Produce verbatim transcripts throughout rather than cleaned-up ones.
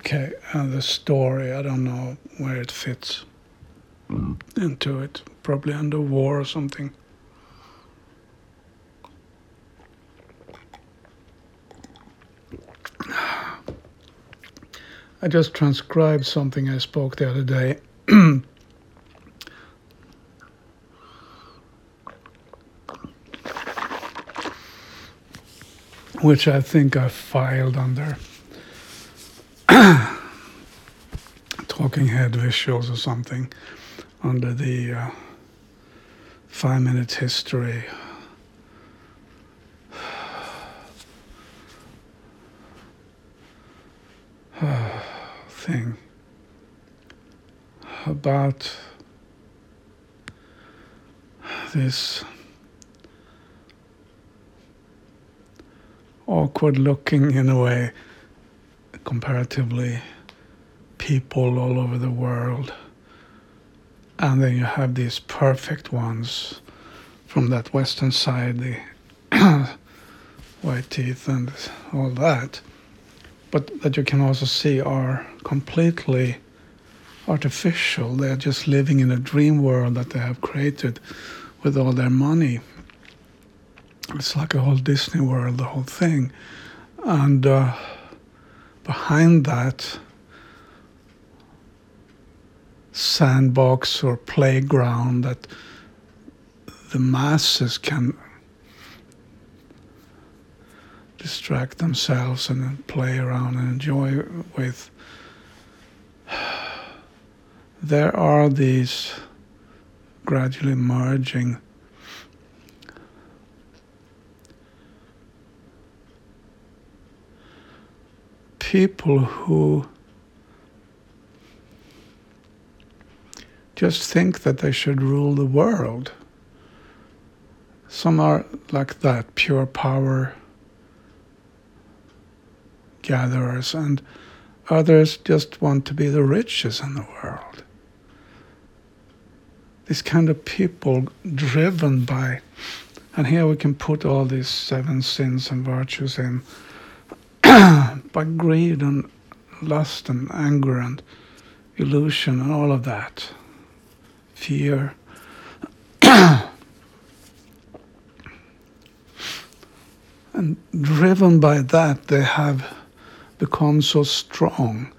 Okay, and the story, I don't know where it fits into it. Probably under war or something. I just transcribed something I spoke the other day. Which I think I filed under Talking Head Visuals or something, under the uh, five minute history thing about this awkward looking, in a way, comparatively, people all over the world. And then you have these perfect ones from that western side, the white teeth and all that. But that you can also see are completely artificial. They're just living in a dream world that they have created with all their money. It's like a whole Disney World, the whole thing. And uh, behind that sandbox or playground that the masses can distract themselves and play around and enjoy with, there are these gradually merging people who just think that they should rule the world. Some are like that, pure power gatherers, and others just want to be the richest in the world. These kind of people driven by, and here we can put all these seven sins and virtues in, by greed and lust and anger and illusion and all of that, fear. And driven by that, they have become so strong.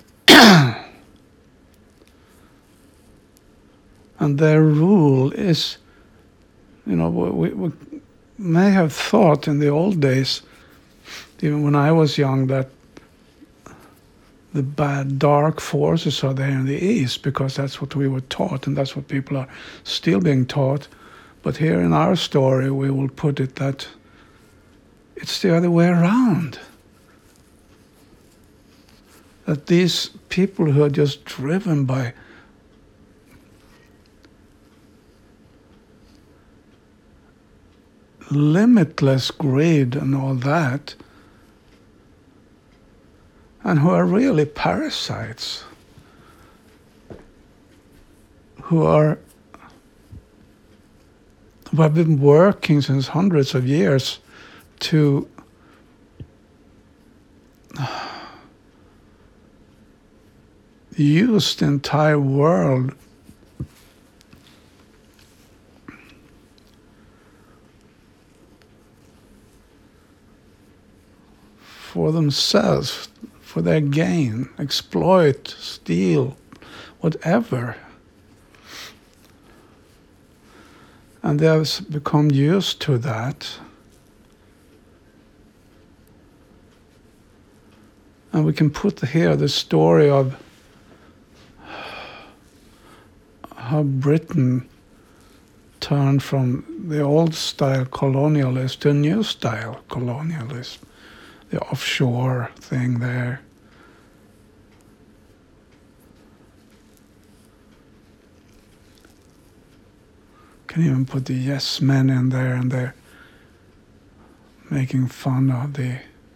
And their rule is, you know, we, we may have thought in the old days, even when I was young, that the bad, dark forces are there in the East, because that's what we were taught, and that's what people are still being taught. But here in our story, we will put it that it's the other way around. That these people who are just driven by limitless greed and all that, and who are really parasites, who are who have been working since hundreds of years to use the entire world for themselves, for their gain, exploit, steal, whatever. And they have become used to that. And we can put here the story of how Britain turned from the old style colonialist to a new style colonialist. The offshore thing there. Can even put the yes men in there, and they're making fun of the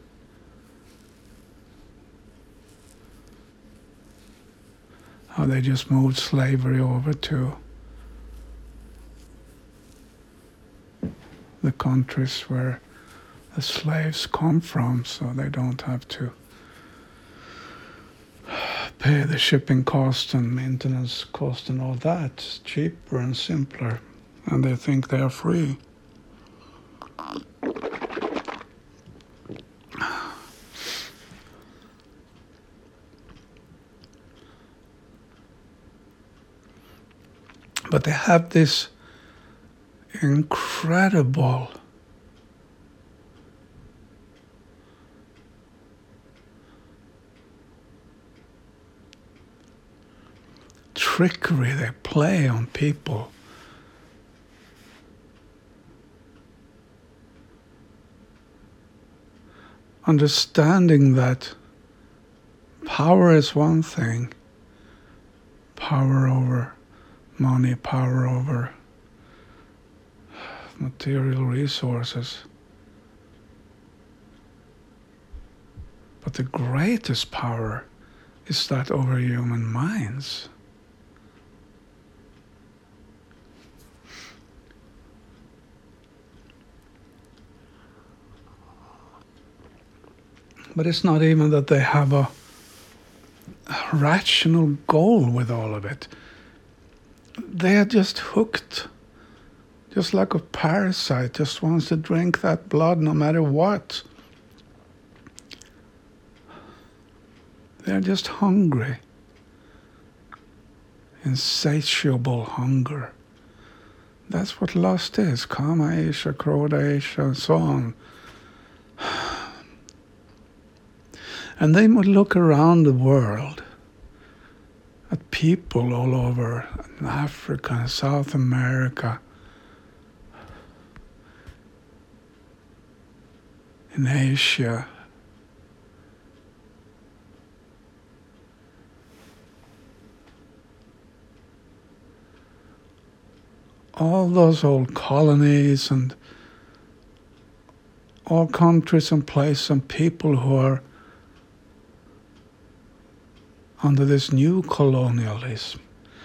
how they just moved slavery over to the countries where the slaves come from, so they don't have to pay the shipping cost and maintenance cost and all that. It's cheaper and simpler, and they think they are free. But they have this incredible trickery they play on people. Understanding that power is one thing, power over money, power over material resources. But the greatest power is that over human minds. But it's not even that they have a, a rational goal with all of it. They are just hooked, just like a parasite, just wants to drink that blood no matter what. They're just hungry, insatiable hunger. That's what lust is, Kama Isha, Krodha Isha, and so on. And they would look around the world at people all over in Africa and South America, in Asia, all those old colonies and all countries and places and people who are under this new colonialism.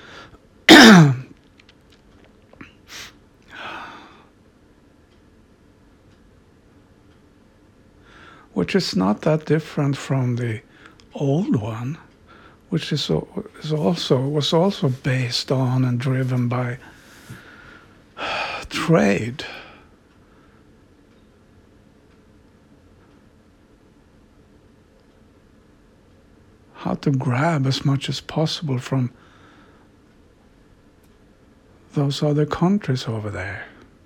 Which is not that different from the old one, which is, is also was also based on and driven by trade. How to grab as much as possible from those other countries over there.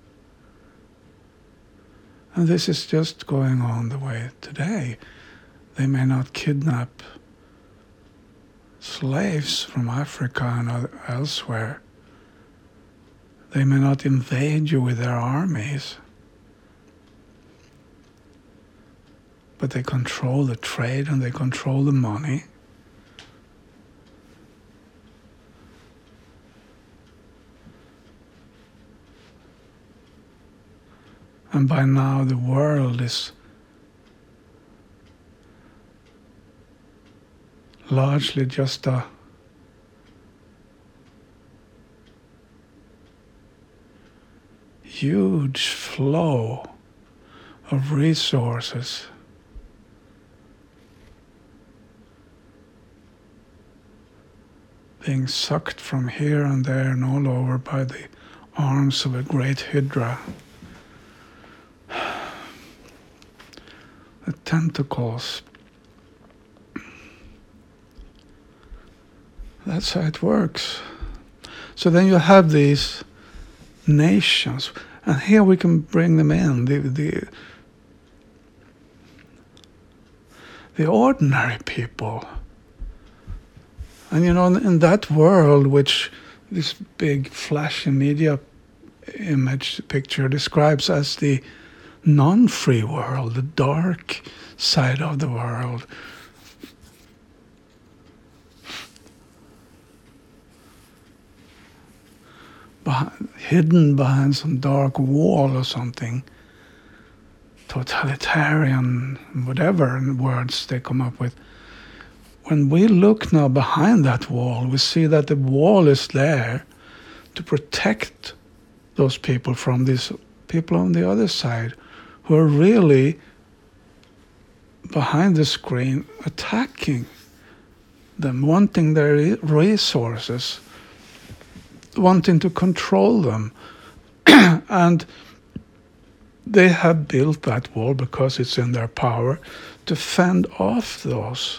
And this is just going on the way today. They may not kidnap slaves from Africa and elsewhere. They may not invade you with their armies. But they control the trade and they control the money. And by now the world is largely just a huge flow of resources being sucked from here and there and all over by the arms of a great hydra. The tentacles. That's how it works. So then you have these nations, and here we can bring them in. The the, the ordinary people. And you know, in that world, which this big flashy media image picture describes as the non-free world, the dark side of the world. Behind, hidden behind some dark wall or something, totalitarian, whatever words they come up with. When we look now behind that wall, we see that the wall is there to protect those people from these people on the other side who are really behind the screen attacking them, wanting their resources, wanting to control them. And they have built that wall because it's in their power to fend off those.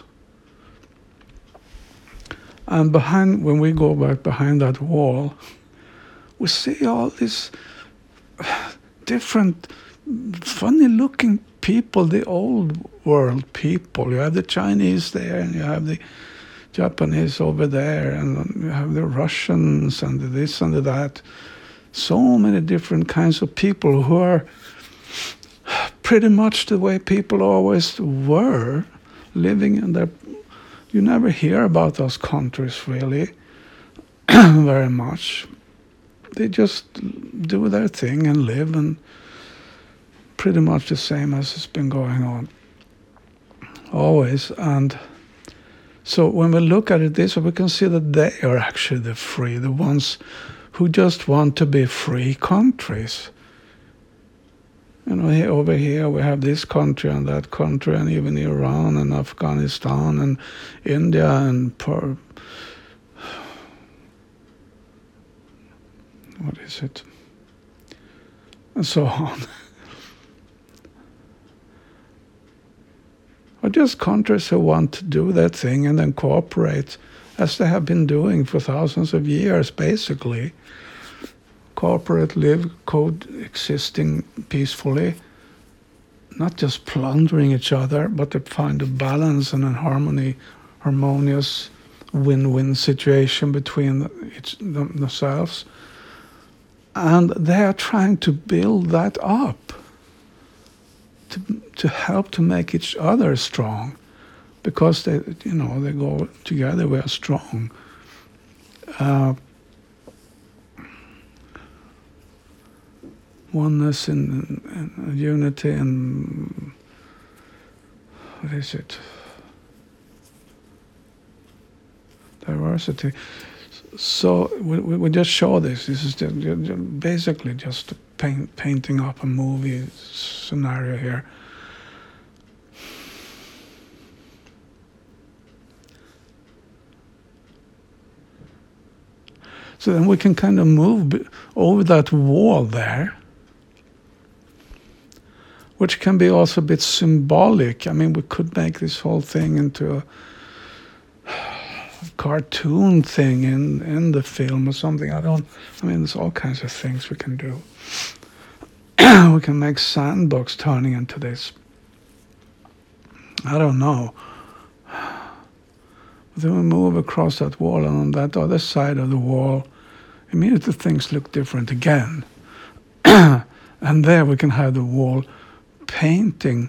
And behind, when we go back behind that wall, we see all these different, funny-looking people, the old world people. You have the Chinese there, and you have the Japanese over there, and you have the Russians, and the this and the that. So many different kinds of people who are pretty much the way people always were, living in their... You never hear about those countries, really, very much. They just do their thing and live, and pretty much the same as it's been going on always. And so when we look at it this way, we can see that they are actually the free, the ones who just want to be free countries. You know, here, over here we have this country and that country, and even Iran and Afghanistan and India and per, what is it, and so on. Are just countries who want to do their thing and then cooperate, as they have been doing for thousands of years, basically. Cooperate, live, coexisting peacefully, not just plundering each other, but to find a balance and a harmony, harmonious win-win situation between each, themselves. And they are trying to build that up, to to help to make each other strong, because they, you know, they go together. We are strong. Uh, oneness and, and unity and what is it? Diversity. So we, we just show this. This is just, just basically just paint, painting up a movie scenario here. So then we can kind of move over that wall there, which can be also a bit symbolic. I mean, we could make this whole thing into a cartoon thing in, in the film or something. I don't, I mean, there's all kinds of things we can do. We can make Sandbox turning into this. I don't know. But then we move across that wall, and on that other side of the wall, immediately things look different again. And there we can have the wall painting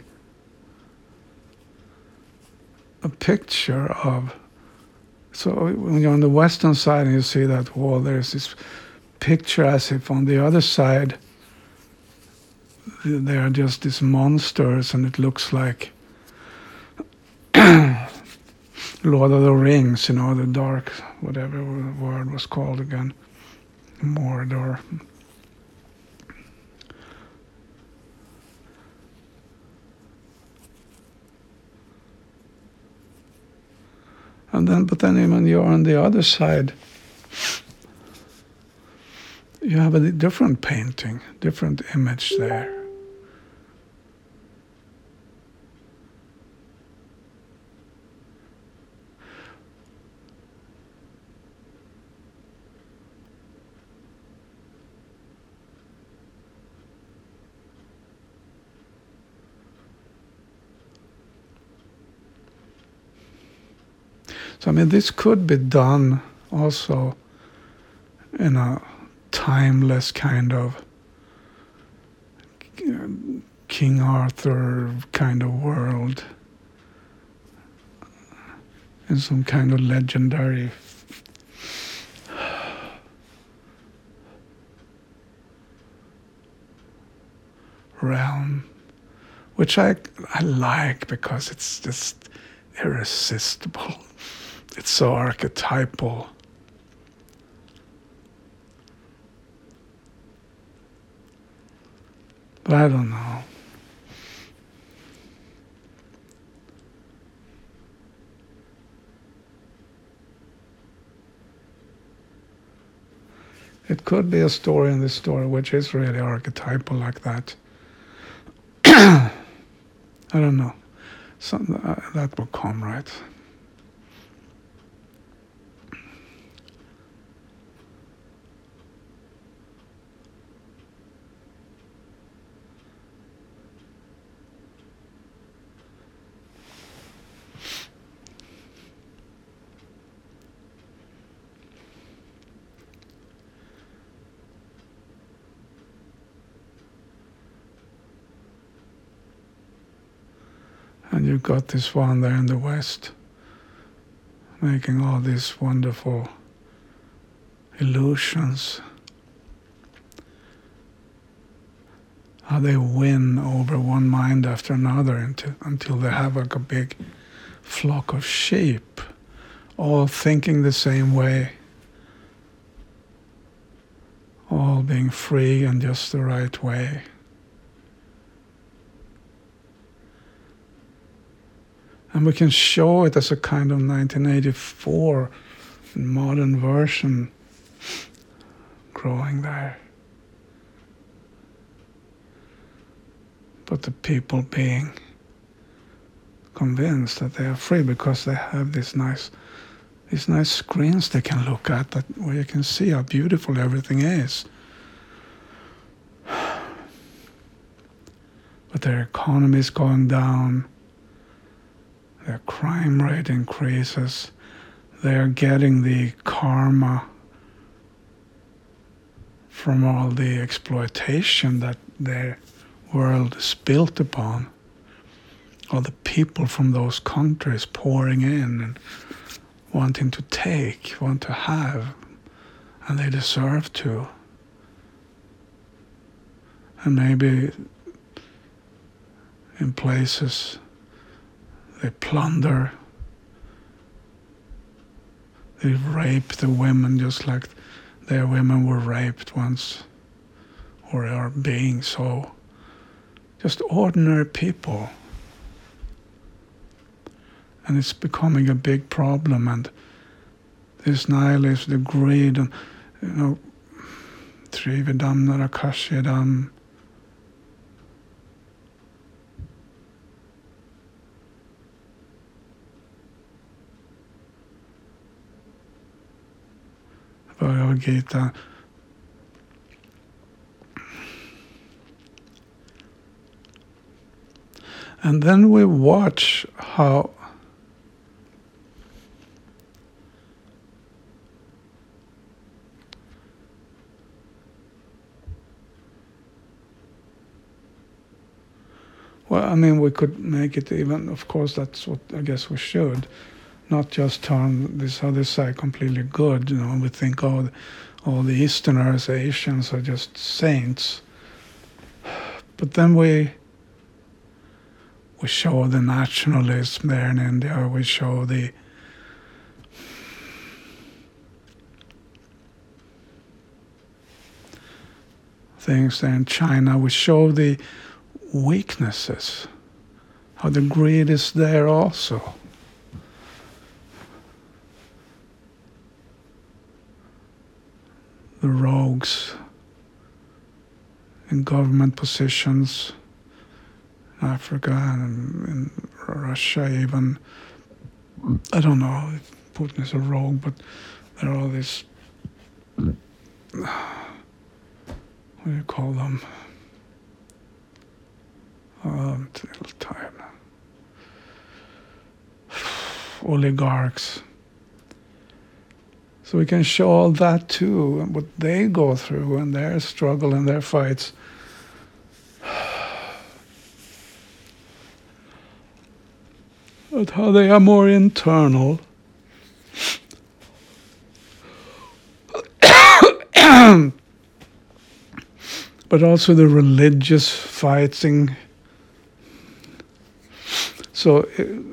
a picture of... So when you're on the western side and you see that wall, there's this picture as if on the other side they are just these monsters, and it looks like Lord of the Rings, you know, the dark, whatever the word was called again, Mordor. And then, but then when you're on the other side, you have a different painting, different image there. So, I mean, this could be done also in a timeless kind of King Arthur kind of world, in some kind of legendary realm, which I I like because it's just irresistible. It's so archetypal. But I don't know. It could be a story in this story which is really archetypal like that. I don't know. Some, uh, that will come, right? And you've got this one there in the West, making all these wonderful illusions. How they win over one mind after another until, until they have like a big flock of sheep, all thinking the same way, all being free and just the right way. And we can show it as a kind of nineteen eighty-four modern version growing there. But the people being convinced that they are free because they have this nice, these nice screens they can look at that where you can see how beautiful everything is. But their economy is going down. Their crime rate increases. They are getting the karma from all the exploitation that their world is built upon. All the people from those countries pouring in and wanting to take, want to have, and they deserve to. And maybe in places they plunder, they rape the women just like their women were raped once, or are being so. Just ordinary people. And it's becoming a big problem, and this nihilism, the greed, and you know, Trividam Narakashyadam. Bhagavad Gita. And then we watch how well, I mean, we could make it even, of course, that's what I guess we should, not just turn this other side completely good, you know, we think, oh, all the Easterners, Asians are just saints. But then we we show the nationalism there in India, we show the things there in China, we show the weaknesses, how the greed is there also. The rogues in government positions in Africa and in Russia even. I don't know if Putin is a rogue, but there are all these, what do you call them? Oh, I'm a little tired now. Oligarchs. So we can show all that too, and what they go through and their struggle and their fights. But how they are more internal. But also the religious fighting. So,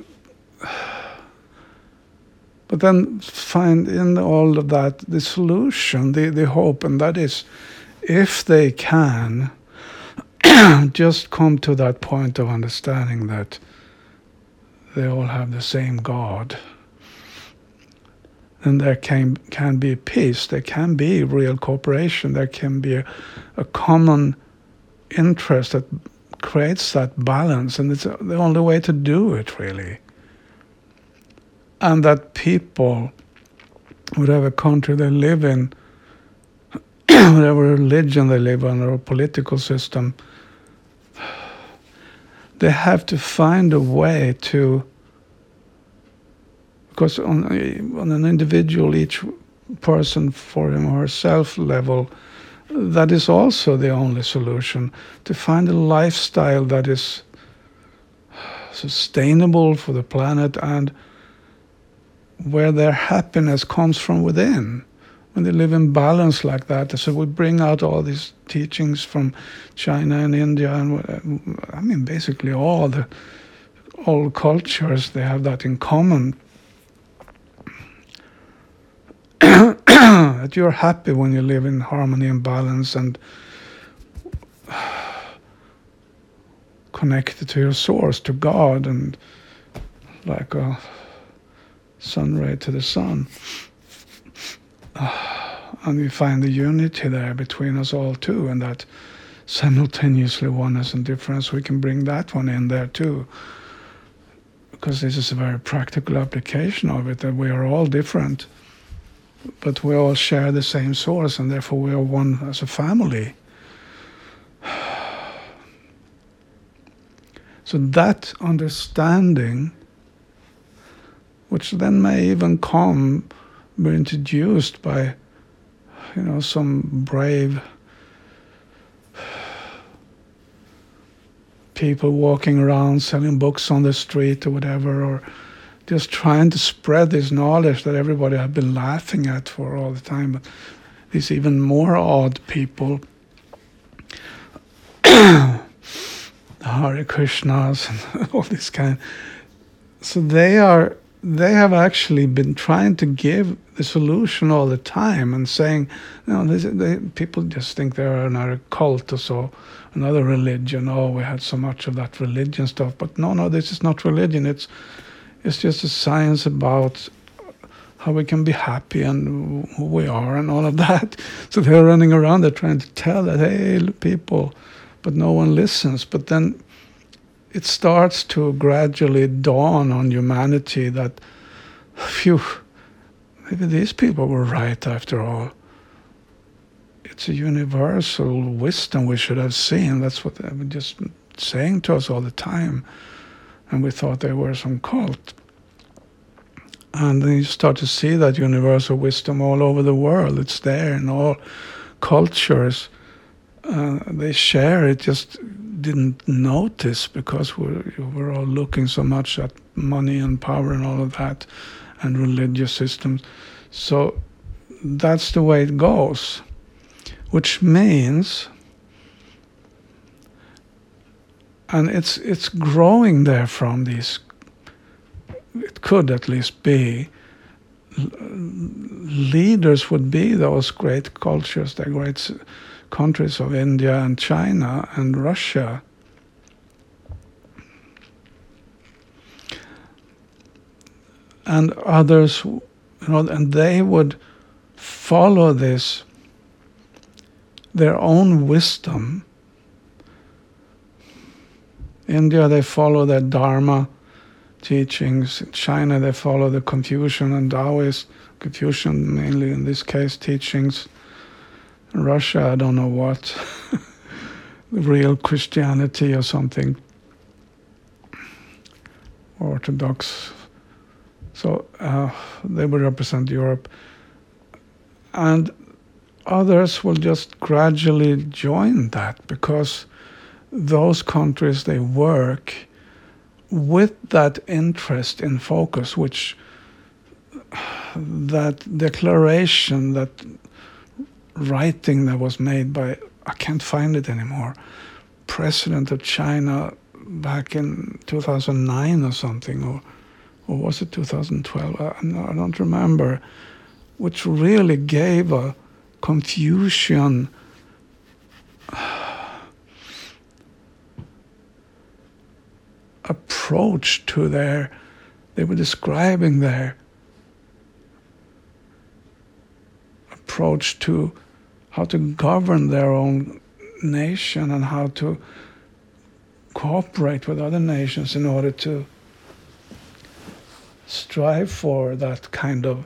but then find in all of that the solution, the, the hope, and that is if they can just come to that point of understanding that they all have the same God, then there can can be peace, there can be real cooperation, there can be a, a common interest that creates that balance, and it's the only way to do it, really. And that people, whatever country they live in, whatever religion they live in, or political system, they have to find a way to, because on, on an individual, each person for him or herself level, that is also the only solution, to find a lifestyle that is sustainable for the planet and where their happiness comes from within. When they live in balance like that, so we bring out all these teachings from China and India, and I mean basically all the all cultures, they have that in common. That you're happy when you live in harmony and balance and connected to your source, to God, and like a sun ray to the sun. And we find the unity there between us all too, and that simultaneously oneness and difference, we can bring that one in there too. Because this is a very practical application of it, that we are all different, but we all share the same source, and therefore we are one as a family. So that understanding, which then may even come, be introduced by, you know, some brave people walking around selling books on the street or whatever, or just trying to spread this knowledge that everybody had been laughing at for all the time. But these even more odd people, the Hare Krishnas and all this kind. So they are, they have actually been trying to give the solution all the time and saying, you know, this, they, people just think they're another cult or so, another religion. Oh, we had so much of that religion stuff. But no, no, this is not religion. It's It's just a science about how we can be happy and who we are and all of that. So they're running around, they're trying to tell that, hey, people, but no one listens. But then it starts to gradually dawn on humanity that, phew, maybe these people were right after all. It's a universal wisdom we should have seen. That's what they were just saying to us all the time. And we thought they were some cult. And then you start to see that universal wisdom all over the world. It's there in all cultures. Uh, they share it, just didn't notice because we're, we're all looking so much at money and power and all of that, and religious systems. So that's the way it goes, which means, and it's it's growing there from these, it could at least be, leaders would be those great cultures, the great countries of India and China and Russia. And others, you know, and they would follow this, their own wisdom. India, they follow their Dharma teachings. In China, they follow the Confucian and Taoist, Confucian mainly in this case, teachings. In Russia, I don't know what, real Christianity or something, Orthodox. So uh, they would represent Europe. And others will just gradually join that, because those countries, they work with that interest in focus, which that declaration, that writing that was made by, I can't find it anymore, President of China back in two thousand nine or something, or or was it two thousand twelve? I, I don't remember, which really gave a Confucian approach to their, they were describing their approach to how to govern their own nation and how to cooperate with other nations in order to strive for that kind of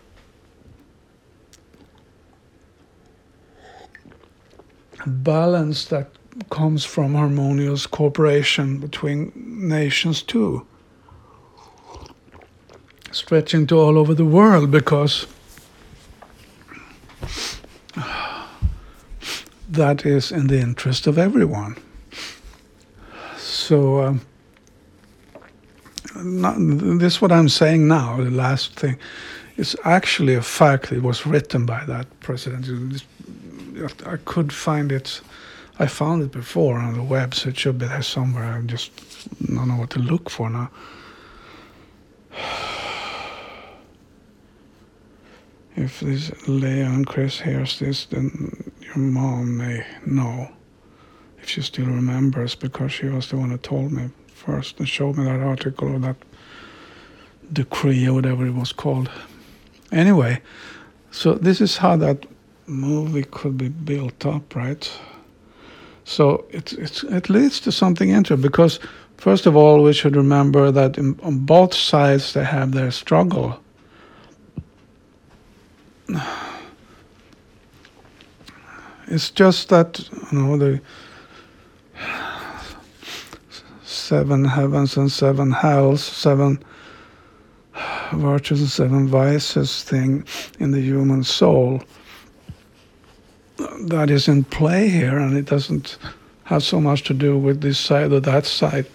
balance that comes from harmonious cooperation between nations too, stretching to all over the world, because that is in the interest of everyone. So um, not, this what I'm saying now, the last thing, is actually a fact. It was written by that president. I could find it. I found it before on the web, so it should be there somewhere. I just don't know what to look for now. If this Leah and Chris hears this, then your mom may know, if she still remembers, because she was the one who told me first and showed me that article or that decree or whatever it was called. Anyway, so this is how that movie could be built up, right? So it, it's, it leads to something interesting, because first of all, we should remember that in, on both sides they have their struggle. It's just that, you know, the seven heavens and seven hells, seven virtues and seven vices thing in the human soul, that is in play here, and it doesn't have so much to do with this side or that side.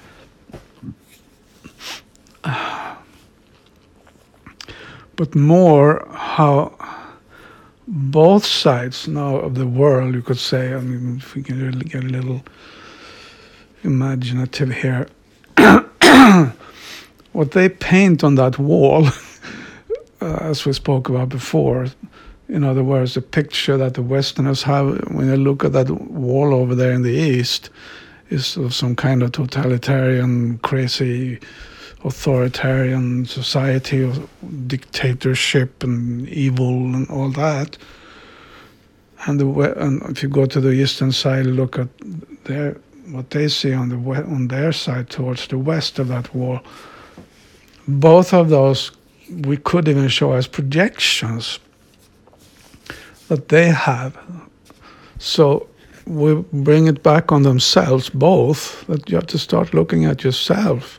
But more how both sides now of the world, you could say, I mean, if we can really get a little imaginative here, what they paint on that wall, uh, as we spoke about before, in other words, the picture that the Westerners have when they look at that wall over there in the East is of some kind of totalitarian, crazy, authoritarian society of dictatorship and evil and all that. And, the, and if you go to the eastern side, look at their, what they see on the on their side towards the west of that wall. Both of those we could even show as projections that they have. So we bring it back on themselves, both, that you have to start looking at yourself.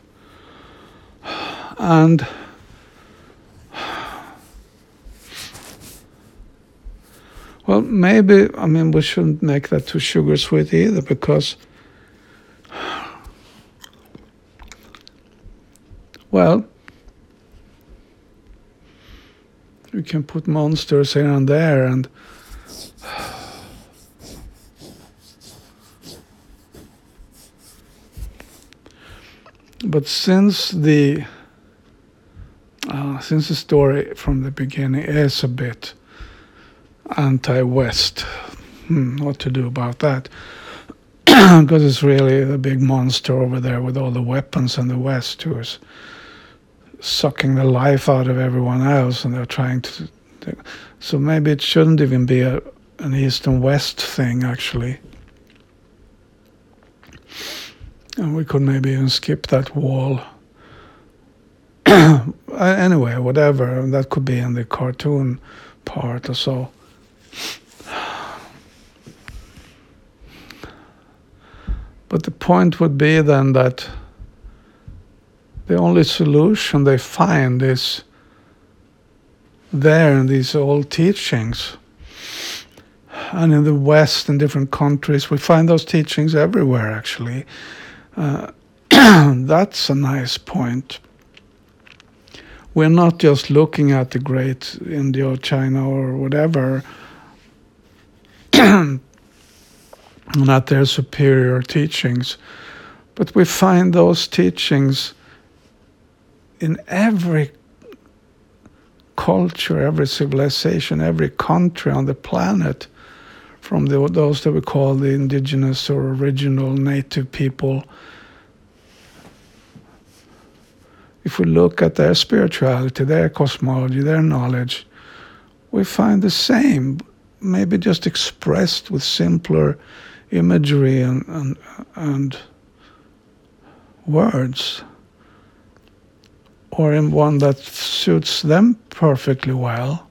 And well, maybe, I mean, we shouldn't make that too sugar sweet either, because, well, you can put monsters here and there, and but since the uh, since the story from the beginning is a bit anti-West, hmm, what to do about that? Because it's really a big monster over there with all the weapons in the West who is sucking the life out of everyone else, and they're trying to. So maybe it shouldn't even be a, an East and West thing, actually. And we could maybe even skip that wall. Anyway, whatever. That could be in the cartoon part or so. But the point would be then that the only solution they find is there in these old teachings. And in the West, in different countries, we find those teachings everywhere, actually. Uh, that's a nice point. We're not just looking at the great India or China or whatever, and at their superior teachings, but we find those teachings in every culture, every civilization, every country on the planet, from the, those that we call the indigenous or original native people. If we look at their spirituality, their cosmology, their knowledge, we find the same maybe just expressed with simpler imagery and and, and words, or in one that suits them perfectly well.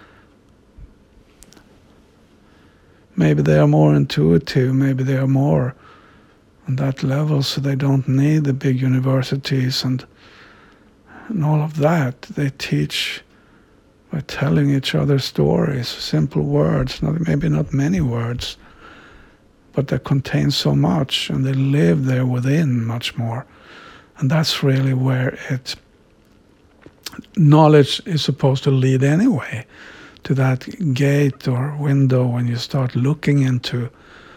Maybe they are more intuitive, maybe they are more on that level, so they don't need the big universities and and all of that. They teach by telling each other stories, simple words, not maybe not many words, but they contain so much, and they live there within much more. And that's really where it knowledge is supposed to lead anyway, to that gate or window when you start looking into,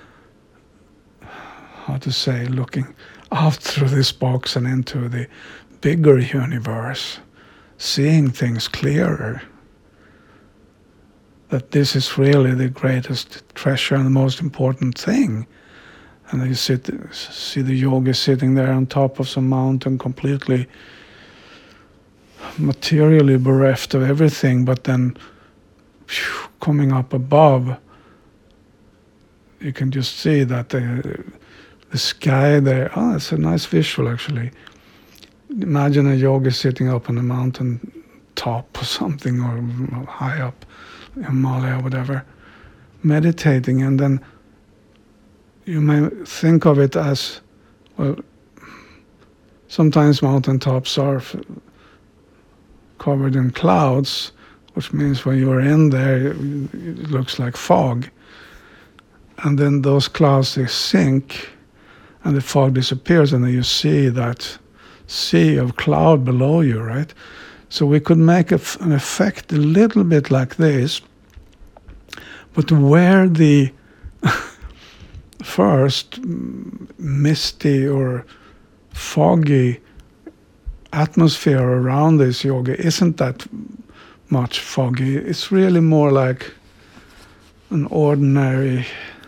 how to say, looking out through this box and into the bigger universe, seeing things clearer. That this is really the greatest treasure and the most important thing. And you sit, see the yogi sitting there on top of some mountain, completely materially bereft of everything, but then phew, coming up above, you can just see that the, the sky there, oh, it's a nice visual actually. Imagine a yogi sitting up on a mountain top or something, or high up, Himalaya or whatever, meditating, and then you may think of it as, well, sometimes mountaintops are f- covered in clouds, which means when you're in there, it looks like fog. And then those clouds, they sink, and the fog disappears, and then you see that sea of cloud below you, right? So we could make a f- an effect a little bit like this, but where the first misty or foggy atmosphere around this yoga isn't that much foggy. It's really more like an ordinary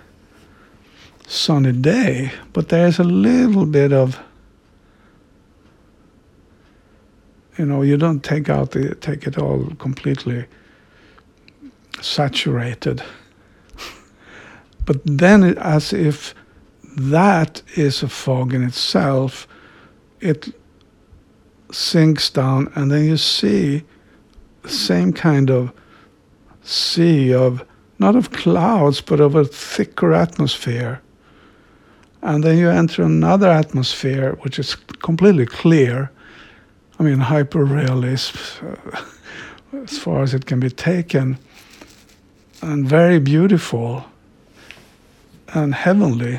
sunny day, but there's a little bit of, you know, you don't take out the take it all completely saturated. But then, it, as if that is a fog in itself, it sinks down, and then you see the same kind of sea of, not of clouds, but of a thicker atmosphere. And then you enter another atmosphere, which is completely clear. I mean, hyper-realism, uh, as far as it can be taken, and very beautiful and heavenly,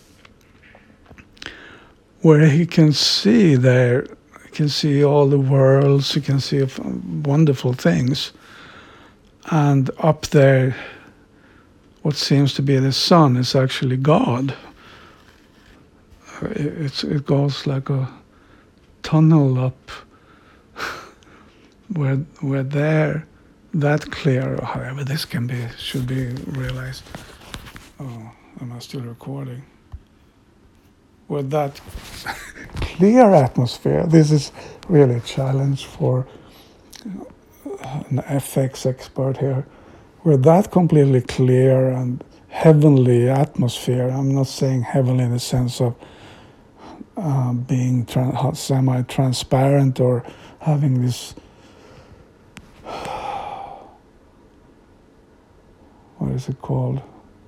where he can see there, you can see all the worlds, you can see wonderful things, and up there, what seems to be the sun is actually God. It's, it goes like a tunnel up, where where there, that clear, or however this can be, should be realized. Oh, am I still recording? With that clear atmosphere, this is really a challenge for an F X expert here. With that completely clear and heavenly atmosphere, I'm not saying heavenly in the sense of uh, being tra- semi-transparent or having this, what is it called?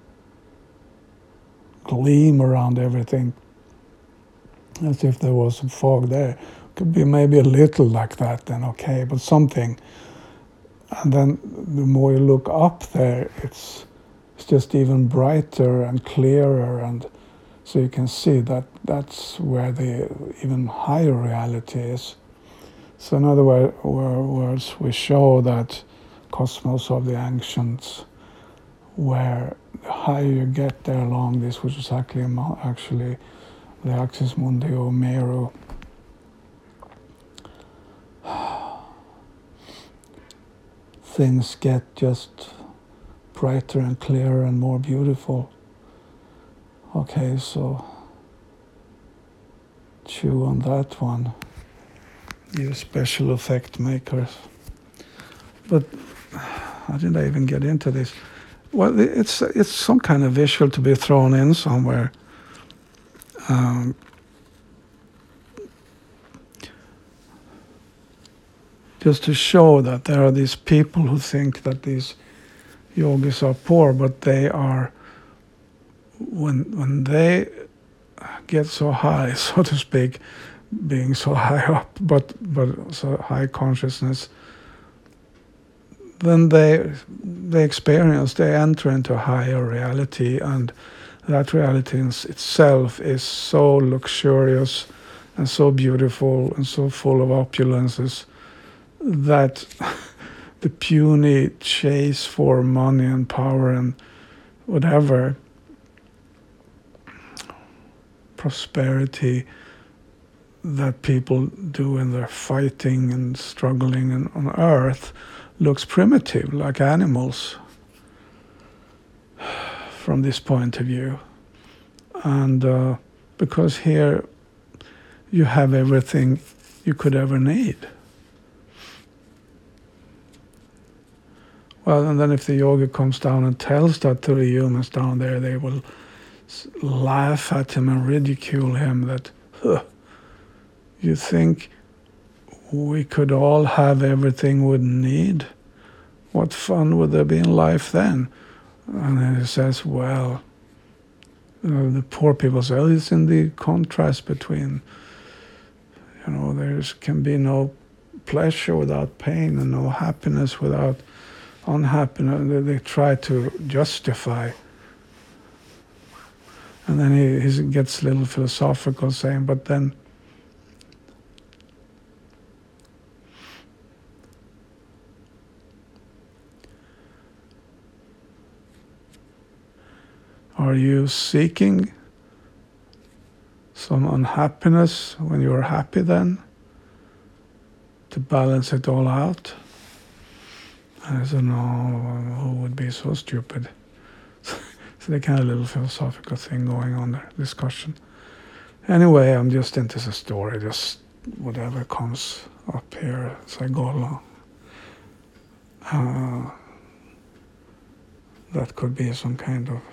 Gleam around everything, as if there was some fog there. Could be maybe a little like that, then okay, but something. And then the more you look up there, it's it's just even brighter and clearer, and so you can see that that's where the even higher reality is. So in other words, we show that cosmos of the ancients, where the higher you get there along this, which is actually actually the Axis Mundi or Meru, things get just brighter and clearer and more beautiful. Okay, so chew on that one, you special effect makers. But how did I even get into this? Well, it's it's some kind of visual to be thrown in somewhere. Um, just to show that there are these people who think that these yogis are poor, but they are, when when they get so high, so to speak, being so high up, but but so high consciousness, then they they experience, they enter into a higher reality, and that reality in itself is so luxurious and so beautiful and so full of opulences that the puny chase for money and power and whatever prosperity that people do in their fighting and struggling and on earth looks primitive, like animals from this point of view. And uh, because here you have everything you could ever need. Well, and then if the yogi comes down and tells that to the humans down there, they will laugh at him and ridicule him that, huh, you think we could all have everything we need? What fun would there be in life then? And then he says, well, you know, the poor people say, oh, it's in the contrast between, you know, there can be no pleasure without pain and no happiness without unhappiness. They, they try to justify. And then he, he gets a little philosophical, saying, but then are you seeking some unhappiness when you're happy then, to balance it all out? And I said, no, who would be so stupid? So they kind of little philosophical thing going on there, discussion. Anyway, I'm just into the story, just whatever comes up here as I go along. Uh, that could be some kind of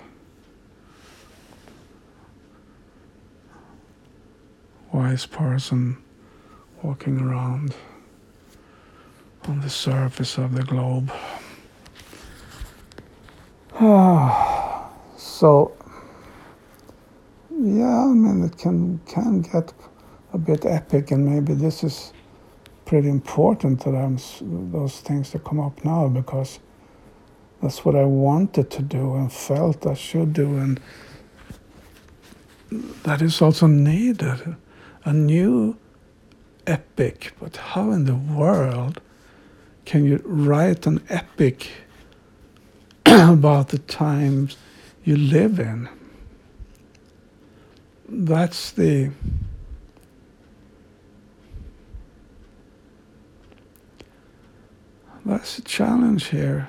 wise person walking around on the surface of the globe. Ah, so yeah, I mean, it can can get a bit epic, and maybe this is pretty important that I'm those things that come up now, because that's what I wanted to do and felt I should do, and that is also needed. A new epic, but how in the world can you write an epic about the times you live in? That's the that's the challenge here.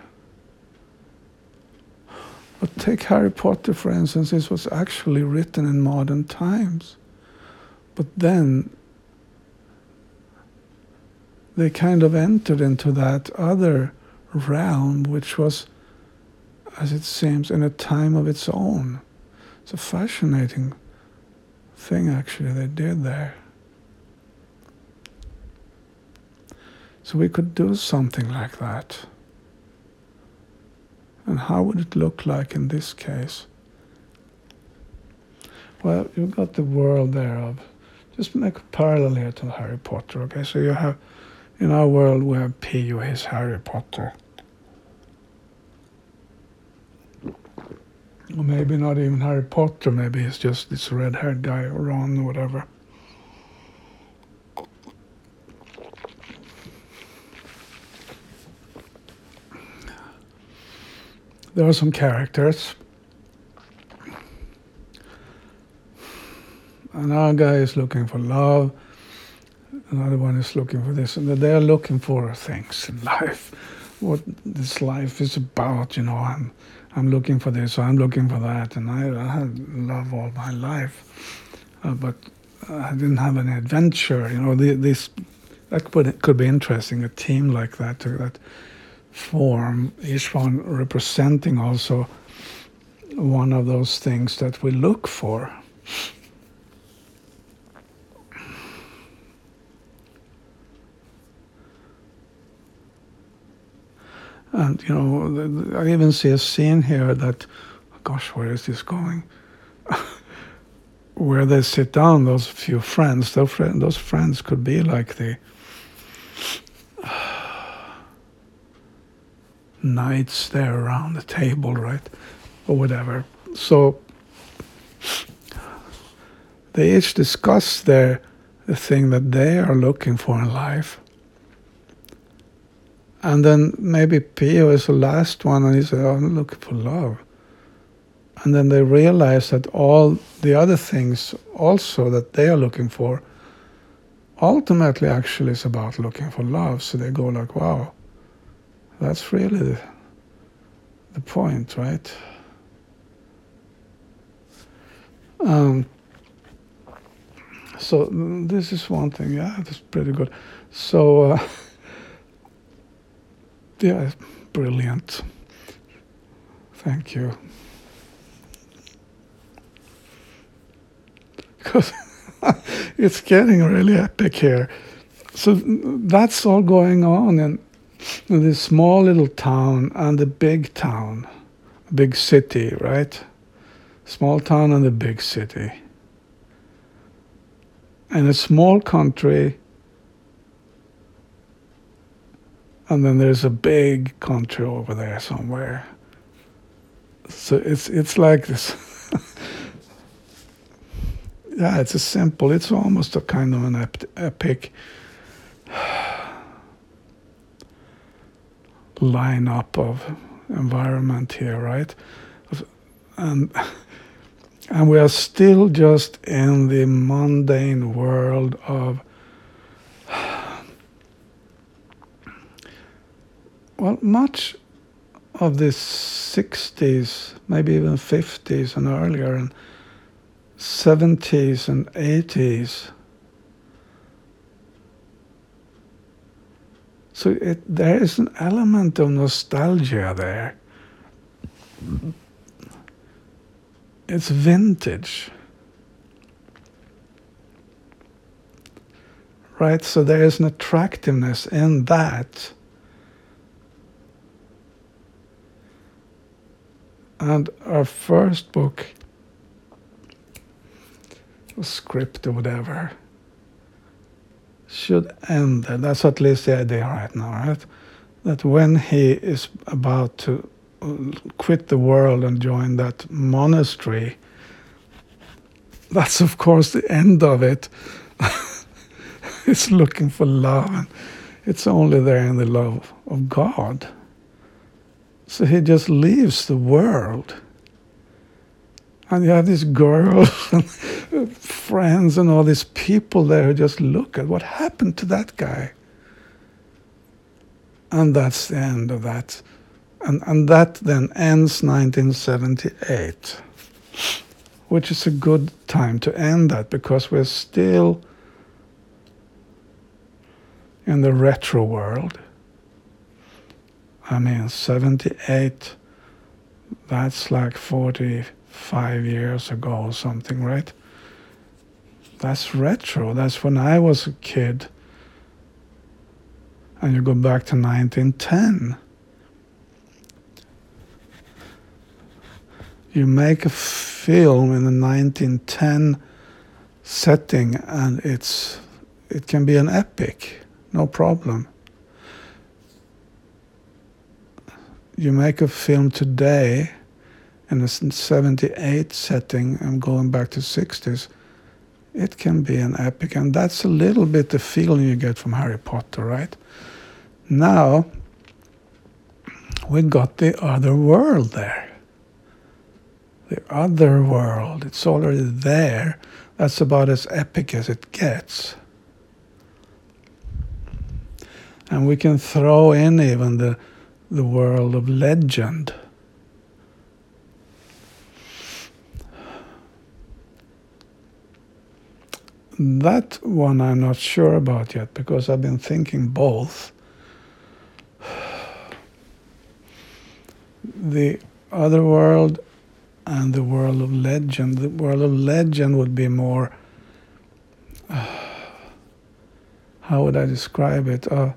But take Harry Potter, for instance. This was actually written in modern times. But then they kind of entered into that other realm, which was, as it seems, in a time of its own. It's a fascinating thing, actually, they did there. So we could do something like that. And how would it look like in this case? Well, you've got the world there of, just make a parallel here to Harry Potter, okay? So you have, in our world, we have P, he's Harry Potter. Or maybe not even Harry Potter, maybe he's just this red-haired guy, or Ron, or whatever. There are some characters. Another guy is looking for love. Another one is looking for this. And they're looking for things in life. What this life is about, you know. I'm, I'm looking for this, or I'm looking for that. And I, I had love all my life. Uh, but I didn't have any adventure. You know, the, this that could, could be interesting, a team like that. That form, each one representing also one of those things that we look for. And, you know, I even see a scene here that, gosh, where is this going? Where they sit down, those few friends, those, friend, those friends could be like the knights there around the table, right? Or whatever. So they each discuss their the thing that they are looking for in life. And then maybe Pio is the last one, and he said, oh, I'm looking for love. And then they realize that all the other things also that they are looking for ultimately actually is about looking for love. So they go like, wow, that's really the, the point, right? Um, so this is one thing, yeah, that's pretty good. So, uh, yeah, brilliant. Thank you. Because it's getting really epic here. So that's all going on in, in this small little town and the big town, big city, right? Small town and the big city. And a small country, and then there's a big country over there somewhere. So it's it's like this. Yeah, it's a simple, it's almost a kind of an ep- epic lineup of environment here, right? And and we are still just in the mundane world of, well, much of the sixties, maybe even fifties and earlier, and seventies and eighties. So it, there is an element of nostalgia there. It's vintage. Right? So there is an attractiveness in that. And our first book, script or whatever, should end there. That's at least the idea right now, right? That when he is about to quit the world and join that monastery, that's of course the end of it. It's looking for love, and it's only there in the love of God. So he just leaves the world. And you have these girls and friends and all these people there who just look at what happened to that guy. And that's the end of that. And, and that then ends nineteen seventy-eight, which is a good time to end that, because we're still in the retro world. I mean, seventy-eight, that's like forty-five years ago or something, right? That's retro. That's when I was a kid. And you go back to nineteen ten. You make a film in the nineteen ten setting, and it's it can be an epic, no problem. You make a film today in a seventy-eight setting and going back to sixties, it can be an epic. And that's a little bit the feeling you get from Harry Potter, right? Now, we got the other world there. The other world, it's already there. That's about as epic as it gets. And we can throw in even the, the world of legend. That one I'm not sure about yet, because I've been thinking both. the other world and the world of legend. The world of legend would be more, uh, how would I describe it? Uh,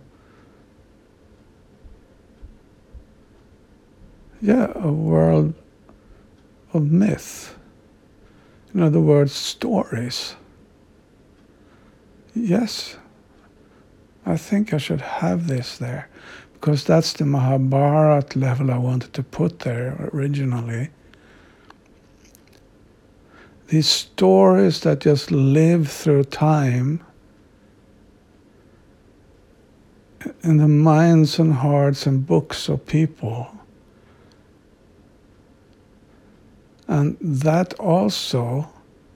yeah, a world of myth. In other words, stories. Yes, I think I should have this there, because that's the Mahabharata level I wanted to put there originally. These stories that just live through time in the minds and hearts and books of people. And that also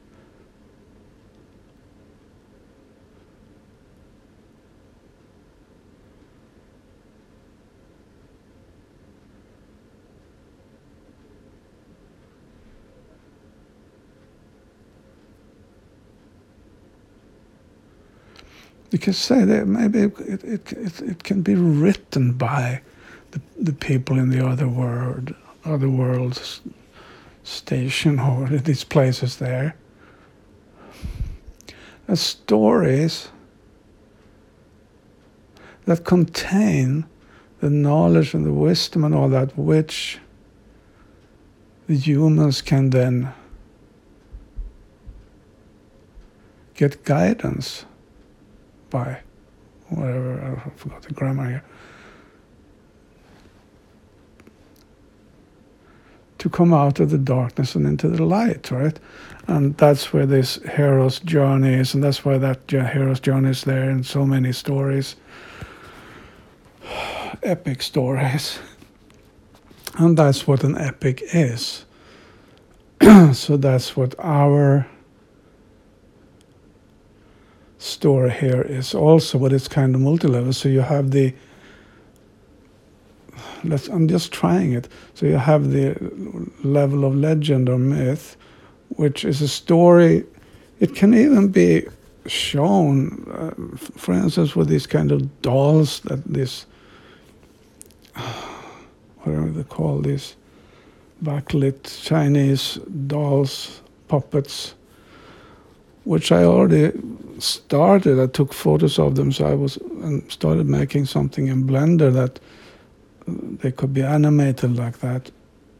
you could say that maybe it, it, it, it can be written by the, the people in the other world, other worlds station or these places there. As stories that contain the knowledge and the wisdom and all that which the humans can then get guidance by, whatever, I forgot the grammar here, to come out of the darkness and into the light, right? And that's where this hero's journey is, and that's why that hero's journey is there in so many stories, epic stories. And that's what an epic is. So that's what our story here is also, but it's kind of multi-level. So you have the, let's, I'm just trying it. So you have the level of legend or myth, which is a story. It can even be shown, uh, for instance, with these kind of dolls, that this, whatever they call these, backlit Chinese dolls, puppets, which I already started. I took photos of them, so I was and started making something in Blender that they could be animated like that.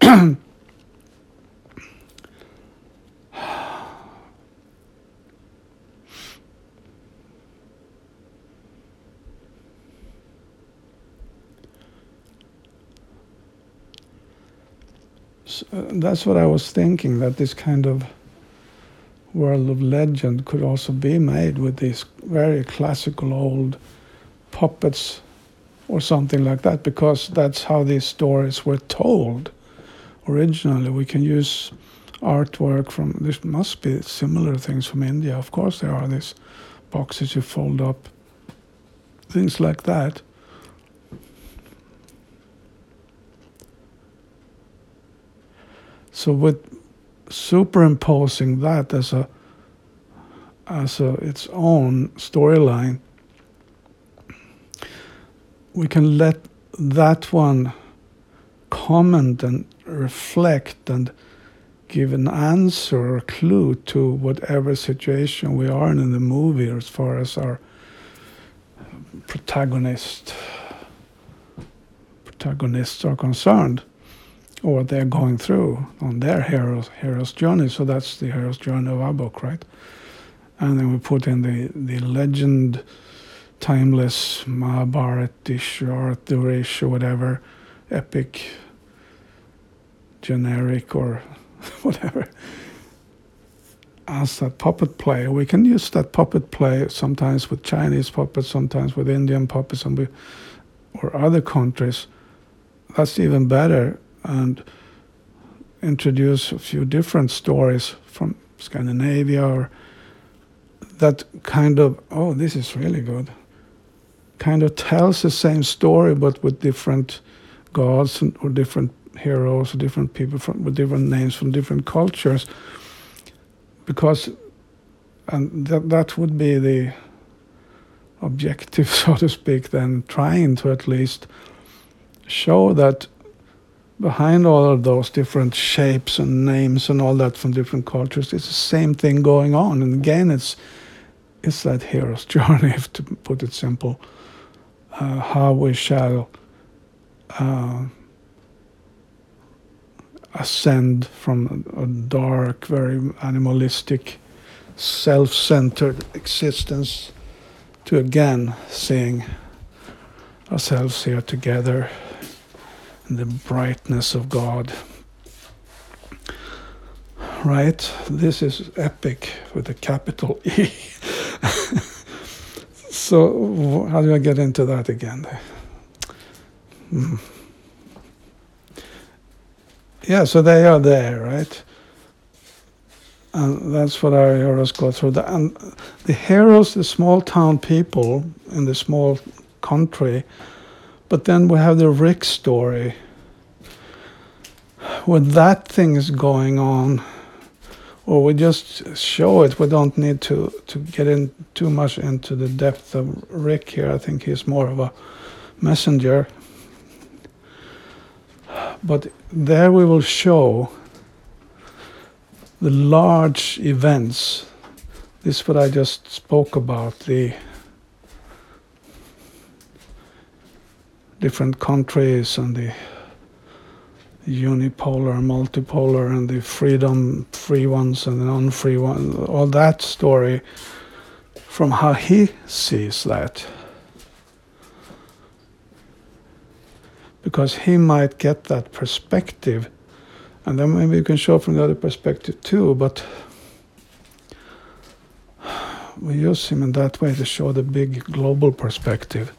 So that's what I was thinking, that this kind of world of legend could also be made with these very classical old puppets or something like that, because that's how these stories were told originally. We can use artwork from, there must be similar things from India. Of course there are these boxes you fold up, things like that. So with superimposing that as a as a its own storyline, we can let that one comment and reflect and give an answer or clue to whatever situation we are in in the movie, as far as our protagonist protagonists are concerned, or what they're going through on their hero's hero's journey. So that's the hero's journey of our book, right? And then we put in the the legend, timeless Mahabharatish or Arthurish or whatever, epic, generic or whatever, as that puppet play. We can use that puppet play sometimes with Chinese puppets, sometimes with Indian puppets, and we, or other countries. That's even better. And introduce a few different stories from Scandinavia, or that kind of, oh, this is really good, kind of tells the same story but with different gods and, or different heroes, or different people from, with different names from different cultures. Because, and that, that would be the objective, so to speak, then, trying to at least show that behind all of those different shapes and names and all that from different cultures, it's the same thing going on. And again, it's it's that hero's journey, if to put it simple, uh, how we shall uh, ascend from a dark, very animalistic, self-centered existence to again seeing ourselves here together in the brightness of God. Right? This is epic with a capital E. So how do I get into that again? Mm. Yeah, so they are there, right? And that's what our heroes go through. And the heroes, the small town people in the small country, but then we have the Rick story, where that thing is going on, or we just show it. We don't need to, to get in too much into the depth of Rick here. I think he's more of a messenger. But there we will show the large events. This is what I just spoke about, the different countries and the unipolar, multipolar, and the freedom free ones and the unfree ones, all that story from how he sees that. Because he might get that perspective, and then maybe you can show from the other perspective too, but we use him in that way to show the big global perspective.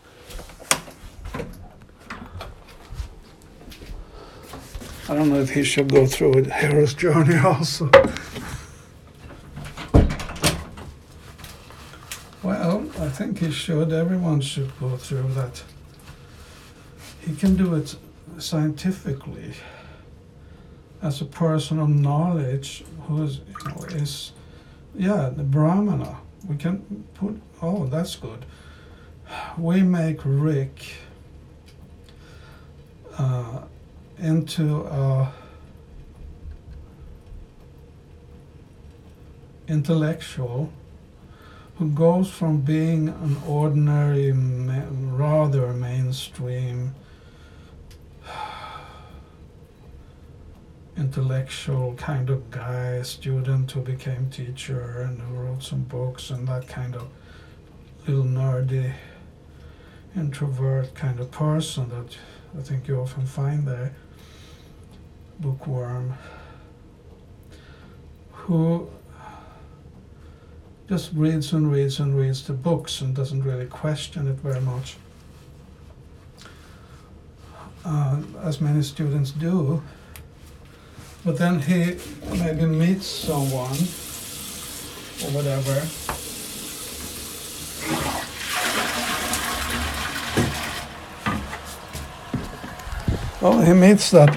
I don't know if he should go through a hero's journey also. Well, I think he should. Everyone should go through that. He can do it scientifically, as a person of knowledge who is, you know, is, yeah, the Brahmana. We can put, oh, that's good. We make Rick uh, into a intellectual who goes from being an ordinary, ma- rather mainstream intellectual kind of guy, student who became teacher and who wrote some books, and that kind of little nerdy introvert kind of person that I think you often find there, bookworm, who just reads and reads and reads the books and doesn't really question it very much, uh, as many students do. But then he maybe meets someone or whatever, oh, he meets that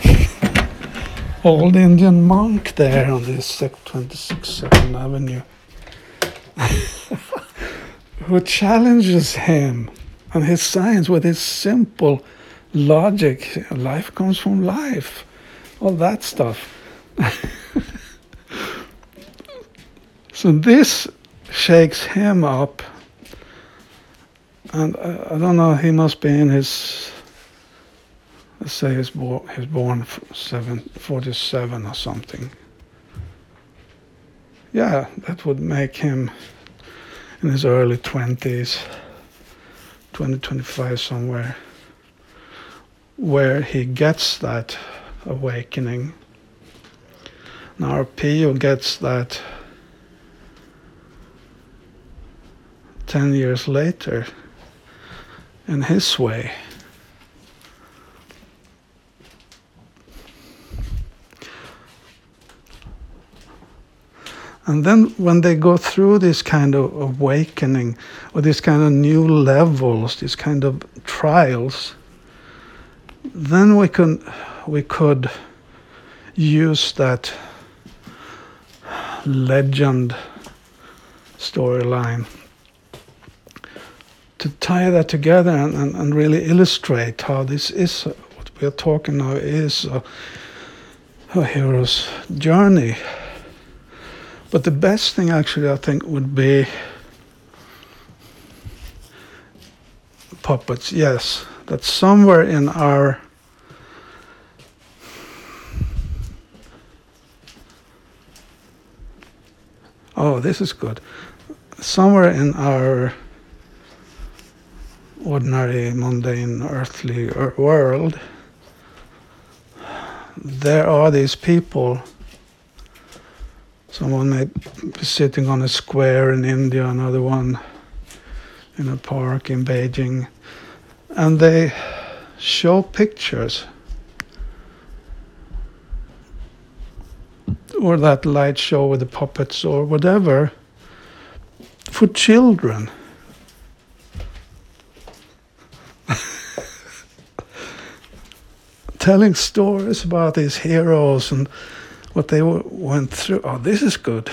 old Indian monk there on this twenty-six Second Avenue who challenges him and his science with his simple logic. Life comes from life. All that stuff. So this shakes him up, and I, I don't know, he must be in his, let's say he's, bo- he's born seven, forty-seven or something. Yeah, that would make him in his early twenties, twenty, twenty-five somewhere, where he gets that awakening. Now our Pio gets that ten years later in his way. And then when they go through this kind of awakening, or this kind of new levels, these kind of trials, then we can we could use that legend storyline to tie that together and, and, and really illustrate how this is what we're talking now is a, a hero's journey. But the best thing actually I think would be puppets, yes. That somewhere in our oh, this is good. Somewhere in our ordinary, mundane, earthly world, there are these people. Someone may be sitting on a square in India, another one in a park in Beijing, and they show pictures, or that light show with the puppets or whatever, for children. Telling stories about these heroes and what they w- went through. Oh, this is good.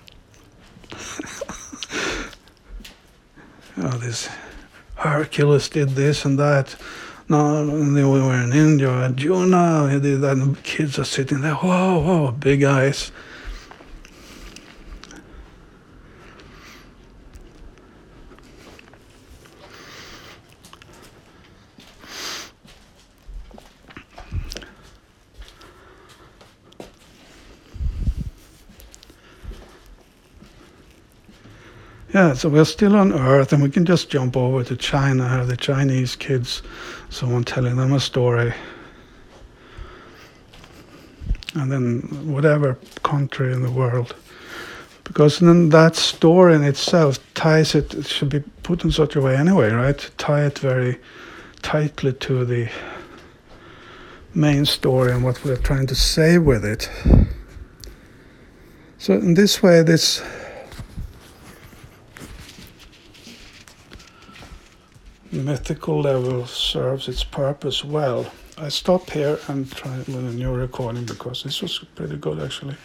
Oh, this Hercules did this and that. No, and then we were in India, and Jonah, he did that, and the kids are sitting there, whoa, whoa, big eyes. Yeah, so we're still on Earth, and we can just jump over to China, have the Chinese kids, someone telling them a story. And then whatever country in the world. Because then that story in itself ties it, it should be put in such a way anyway, right? To tie it very tightly to the main story and what we're trying to say with it. So in this way, this mythical level serves its purpose well. I stop here and try with a new recording because this was pretty good actually.